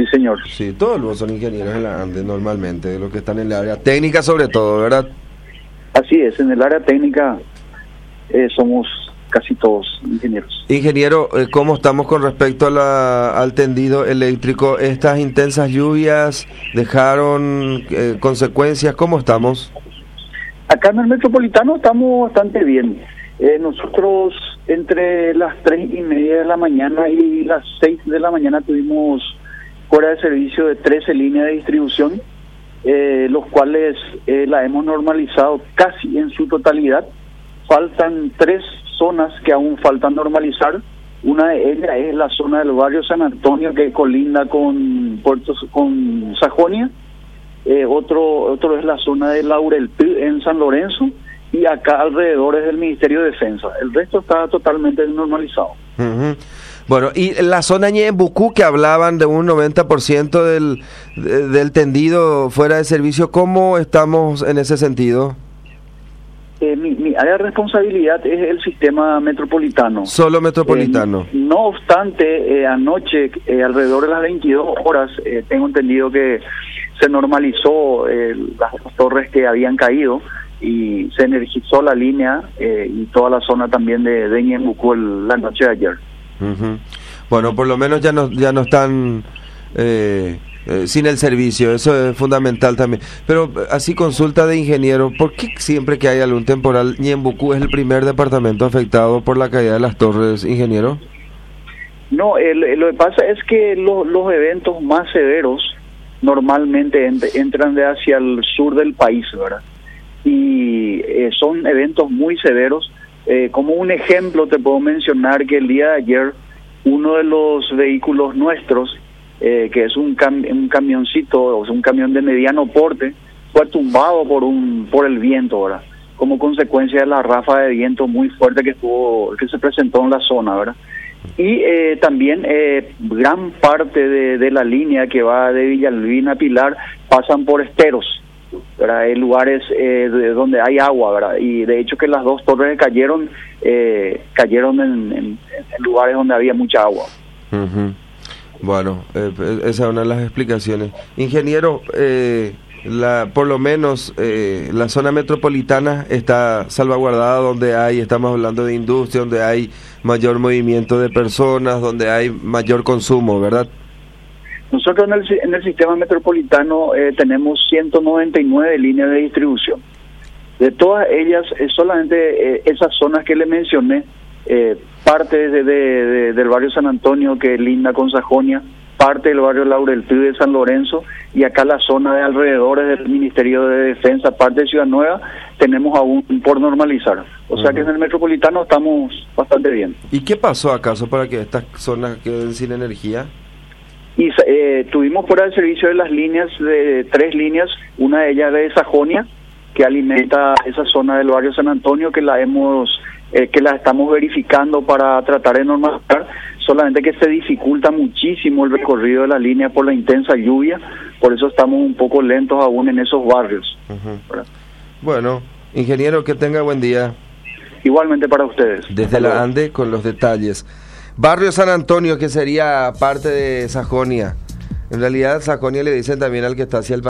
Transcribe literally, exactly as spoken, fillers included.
señor. Sí, todos los son ingenieros en la ANDE normalmente, los que están en el área técnica sobre todo, ¿verdad? Así es, en el área técnica eh, somos casi todos ingenieros. Ingeniero, eh, ¿cómo estamos con respecto a la, al tendido eléctrico? ¿Estas intensas lluvias dejaron eh, consecuencias? ¿Cómo estamos? Acá en el Metropolitano estamos bastante bien. Eh, nosotros entre las tres y media de la mañana y las seis de la mañana tuvimos fuera de servicio de trece líneas de distribución, eh, los cuales eh, la hemos normalizado casi en su totalidad. Faltan tres zonas que aún faltan normalizar. Una de ellas es la zona del barrio San Antonio, que colinda con Puerto, con Sajonia. Eh, otro otro es la zona de Laurel en San Lorenzo, y acá alrededor es del Ministerio de Defensa. El resto está totalmente normalizado. Uh-huh. Bueno, y la zona Ñembucú, que hablaban de un noventa por ciento del, de, del tendido fuera de servicio, ¿cómo estamos en ese sentido? Eh, mi, mi área de responsabilidad es el sistema metropolitano. Solo metropolitano. Eh, no obstante, eh, anoche, eh, alrededor de las veintidós horas, eh, tengo entendido que se normalizó eh, las torres que habían caído y se energizó la línea eh, y toda la zona también de, de Ñembucú la noche de ayer. Uh-huh. Bueno, por lo menos ya no, ya no están eh, eh, sin el servicio, eso es fundamental también. Pero así, consulta de ingeniero, ¿por qué siempre que hay algún temporal Ñembucú es el primer departamento afectado por la caída de las torres, ingeniero? No, el, lo que pasa es que lo, los eventos más severos normalmente ent, entran de hacia el sur del país, ¿verdad? Y eh, son eventos muy severos. Eh, como un ejemplo te puedo mencionar que el día de ayer uno de los vehículos nuestros, eh, que es un, cam un camioncito, o sea, un camión de mediano porte, fue tumbado por un por el viento, ¿verdad? Como consecuencia de la ráfaga de viento muy fuerte que estuvo que se presentó en la zona, ¿verdad? Y eh, también eh, gran parte de, de la línea que va de Villalbina a Pilar pasan por esteros, ¿verdad? Hay lugares eh, de donde hay agua, ¿verdad? Y de hecho que las dos torres cayeron eh, cayeron en, en, en lugares donde había mucha agua. Uh-huh. Bueno, eh, esa es una de las explicaciones. Ingeniero, eh, la, por lo menos eh, la zona metropolitana está salvaguardada, donde hay, estamos hablando de industria, donde hay mayor movimiento de personas, donde hay mayor consumo, ¿verdad? Nosotros en el, en el sistema metropolitano eh, tenemos ciento noventa y nueve líneas de distribución. De todas ellas, eh, solamente eh, esas zonas que le mencioné, eh, parte de, de, de, del barrio San Antonio, que linda con Sajonia, parte del barrio Laurel de San Lorenzo, y acá la zona de alrededores del Ministerio de Defensa, parte de Ciudad Nueva, tenemos aún por normalizar. O sea uh-huh. que en el metropolitano estamos bastante bien. ¿Y qué pasó acaso para que estas zonas queden sin energía? Y eh, tuvimos fuera de servicio de las líneas, de tres líneas, una de ellas de Sajonia, que alimenta esa zona del barrio San Antonio, que la hemos eh, que la estamos verificando para tratar de normalizar, solamente que se dificulta muchísimo el recorrido de la línea por la intensa lluvia, por eso estamos un poco lentos aún en esos barrios. Uh-huh. Bueno, ingeniero, que tenga buen día. Igualmente para ustedes. Desde la ANDE con los detalles. Barrio San Antonio, que sería parte de Sajonia. En realidad, Sajonia le dicen también al que está hacia el